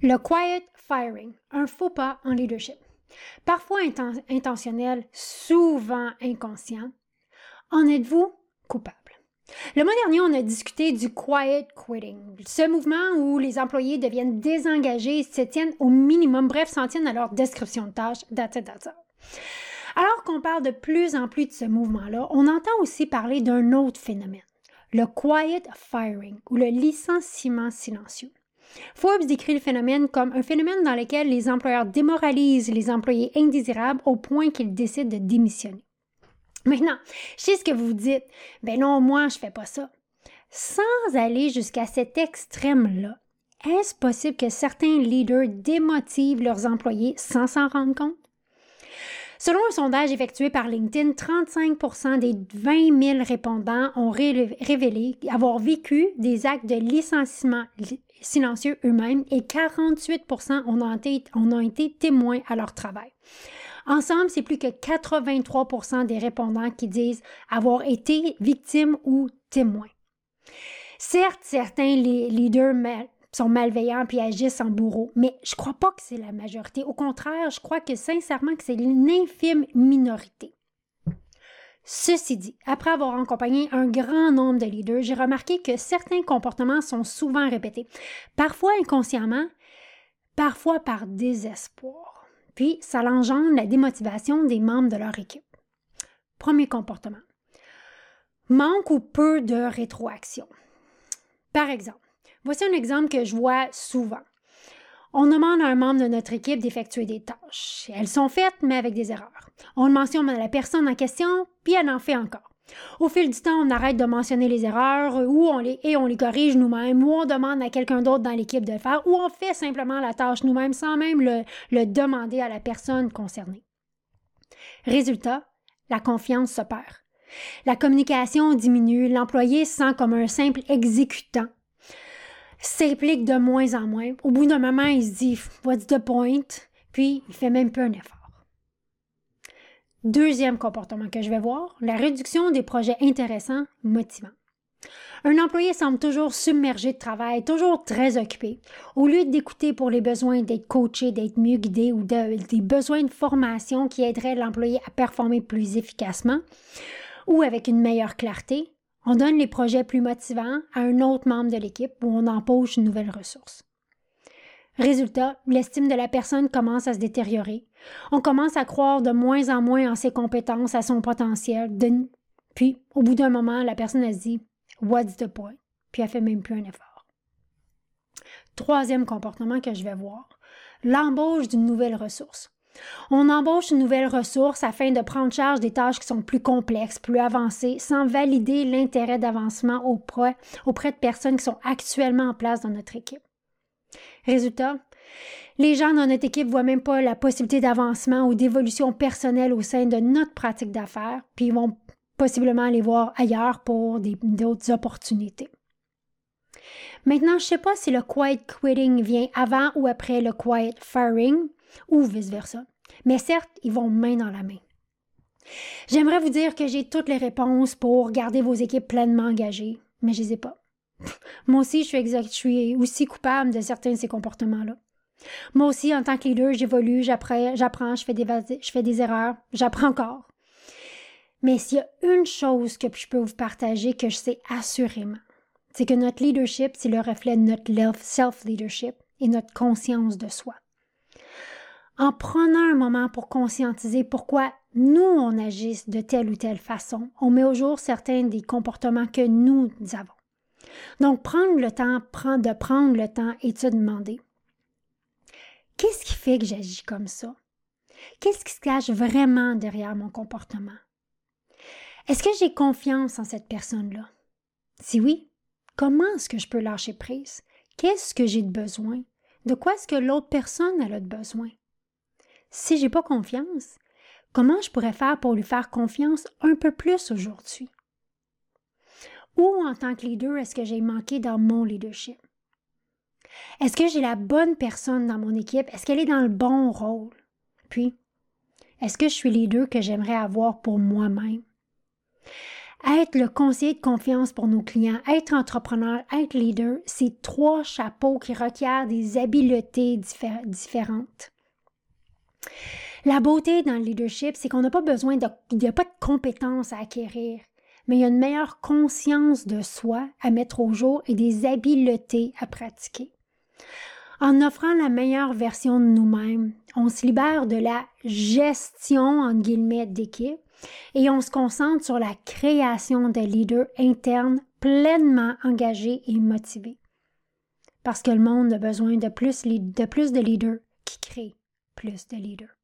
Le quiet firing, un faux pas en leadership. Parfois intentionnel, souvent inconscient. En êtes-vous coupable? Le mois dernier, on a discuté du quiet quitting, ce mouvement où les employés deviennent désengagés, se tiennent au minimum, bref, s'en tiennent à leur description de tâche, that's it. Alors qu'on parle de plus en plus de ce mouvement-là, on entend aussi parler d'un autre phénomène, le quiet firing ou le licenciement silencieux. Forbes décrit le phénomène comme un phénomène dans lequel les employeurs démoralisent les employés indésirables au point qu'ils décident de démissionner. Maintenant, je sais ce que vous dites. Ben non, moi, je fais pas ça. Sans aller jusqu'à cet extrême-là, est-ce possible que certains leaders démotivent leurs employés sans s'en rendre compte? Selon un sondage effectué par LinkedIn, 35% des 20 000 répondants ont révélé avoir vécu des actes de licenciement silencieux eux-mêmes et 48% ont été témoins à leur travail. Ensemble, c'est plus que 83% des répondants qui disent avoir été victimes ou témoins. Certes, certains leaders sont malveillants puis agissent en bourreau, mais je crois pas que c'est la majorité. Au contraire, je crois que sincèrement que c'est une infime minorité. Ceci dit, après avoir accompagné un grand nombre de leaders, j'ai remarqué que certains comportements sont souvent répétés, parfois inconsciemment, parfois par désespoir. Puis, ça engendre la démotivation des membres de leur équipe. Premier comportement. Manque ou peu de rétroaction. Par exemple, voici un exemple que je vois souvent. On demande à un membre de notre équipe d'effectuer des tâches. Elles sont faites, mais avec des erreurs. On le mentionne à la personne en question, puis elle en fait encore. Au fil du temps, on arrête de mentionner les erreurs ou on les corrige nous-mêmes, ou on demande à quelqu'un d'autre dans l'équipe de le faire, ou on fait simplement la tâche nous-mêmes sans même le demander à la personne concernée. Résultat, la confiance se perd. La communication diminue, l'employé se sent comme un simple exécutant, s'implique de moins en moins. Au bout d'un moment, il se dit « What's the point? » Puis, il fait même plus un effort. Deuxième comportement que je vais voir, la réduction des projets intéressants, motivants. Un employé semble toujours submergé de travail, toujours très occupé. Au lieu d'écouter pour les besoins d'être coaché, d'être mieux guidé ou des besoins de formation qui aideraient l'employé à performer plus efficacement ou avec une meilleure clarté, on donne les projets plus motivants à un autre membre de l'équipe où on embauche une nouvelle ressource. Résultat, l'estime de la personne commence à se détériorer. On commence à croire de moins en moins en ses compétences, à son potentiel. Puis, au bout d'un moment, la personne elle se dit « What's the point? » Puis elle fait même plus un effort. Troisième comportement que je vais voir, l'embauche d'une nouvelle ressource. On embauche une nouvelle ressource afin de prendre charge des tâches qui sont plus complexes, plus avancées, sans valider l'intérêt d'avancement auprès de personnes qui sont actuellement en place dans notre équipe. Résultat, les gens dans notre équipe ne voient même pas la possibilité d'avancement ou d'évolution personnelle au sein de notre pratique d'affaires, puis ils vont possiblement aller voir ailleurs pour d'autres opportunités. Maintenant, je ne sais pas si le quiet quitting vient avant ou après le quiet firing ou vice-versa, mais certes, ils vont main dans la main. J'aimerais vous dire que j'ai toutes les réponses pour garder vos équipes pleinement engagées, mais je ne les ai pas. Moi aussi, je suis aussi coupable de certains de ces comportements-là. Moi aussi, en tant que leader, j'évolue, j'apprends, je fais des erreurs, j'apprends encore. Mais s'il y a une chose que je peux vous partager que je sais assurément, c'est que notre leadership, c'est le reflet de notre self-leadership et notre conscience de soi. En prenant un moment pour conscientiser pourquoi nous, on agit de telle ou telle façon, on met au jour certains des comportements que nous avons. Donc, prendre le temps et de se demander qu'est-ce qui fait que j'agis comme ça? Qu'est-ce qui se cache vraiment derrière mon comportement? Est-ce que j'ai confiance en cette personne-là? Si oui, comment est-ce que je peux lâcher prise? Qu'est-ce que j'ai de besoin? De quoi est-ce que l'autre personne a de besoin? Si je n'ai pas confiance, comment je pourrais faire pour lui faire confiance un peu plus aujourd'hui? Ou en tant que leader, est-ce que j'ai manqué dans mon leadership? Est-ce que j'ai la bonne personne dans mon équipe? Est-ce qu'elle est dans le bon rôle? Puis, est-ce que je suis leader que j'aimerais avoir pour moi-même? Être le conseiller de confiance pour nos clients, être entrepreneur, être leader, c'est 3 chapeaux qui requièrent des habiletés différentes. La beauté dans le leadership, c'est qu'on n'a pas besoin il n'y a pas de compétences à acquérir, mais il y a une meilleure conscience de soi à mettre au jour et des habiletés à pratiquer. En offrant la meilleure version de nous-mêmes, on se libère de la gestion, entre guillemets, d'équipe et on se concentre sur la création de leaders internes pleinement engagés et motivés. Parce que le monde a besoin de plus de leaders qui créent plus de leaders.